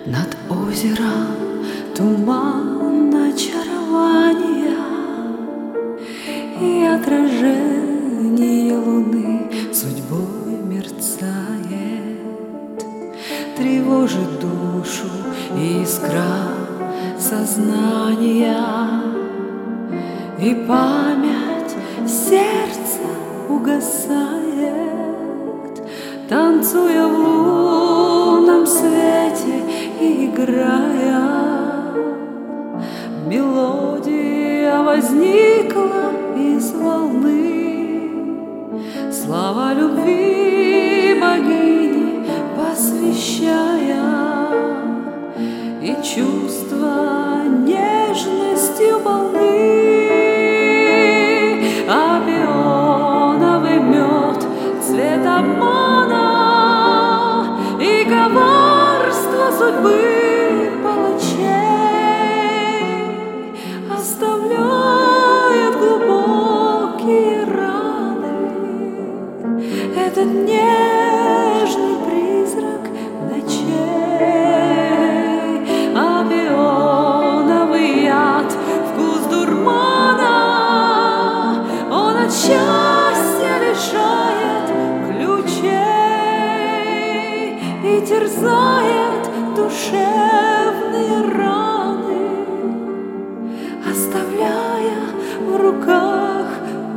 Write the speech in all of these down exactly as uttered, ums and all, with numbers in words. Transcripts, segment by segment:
Над озером туман очарования и отражение луны судьбой мерцает, тревожит душу искра сознания, и память в сердце угасает, танцуя в лунном свете и играя. Мелодия возникла из волны, слава любви богини посвящая, и чувства нежностью полны. А пионовый мед, цвет обмана и коварство судьбы палачей оставляет глубокие раны. Этот нежный призрак ночей, а пионовый яд, вкус дурмана, он от счастья лишает ключей и терзает душевные раны, оставляя в руках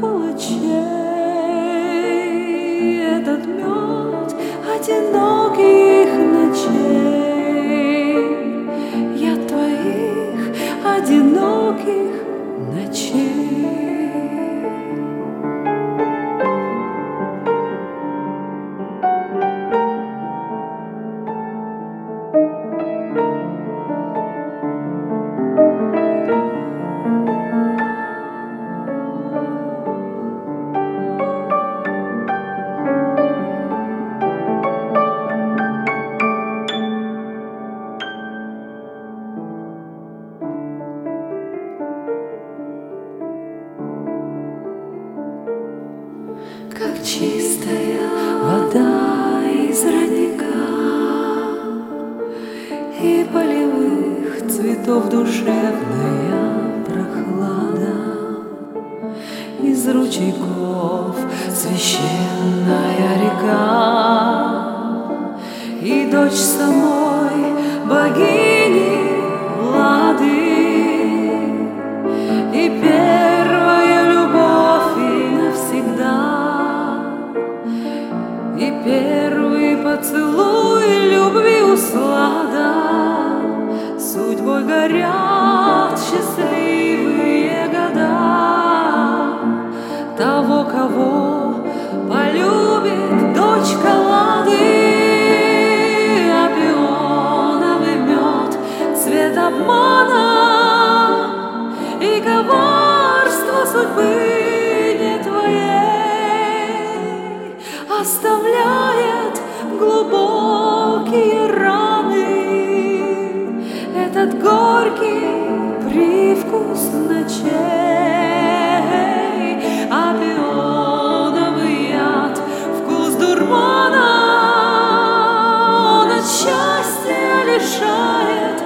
палачей. Этот мед одиноких ночей, яд твоих одиноких ночей. Как чистая вода из родника и полевых цветов душевная прохлада, из ручейков священная река и дочь самой богини Лады, и первая любовь и навсегда, и первый поцелуй любви услада. Судьбой горят счастливые года того, кого полюбит дочка Лады. А пионовый мед, цвет обмана и коварство судьбы не твоей оставляет глубокие раны. Этот горький привкус ночей, а пионовый яд, вкус дурмана, он от счастья лишает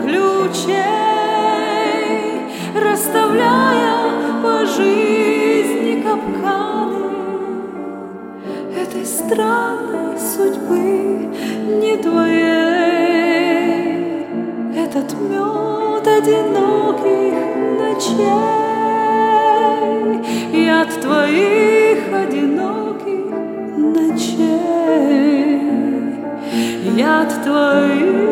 ключей, расставляя по жизни капканы этой странной судьбы не твоей. Этот мед одиноких ночей, яд твоих одиноких ночей, яд твоих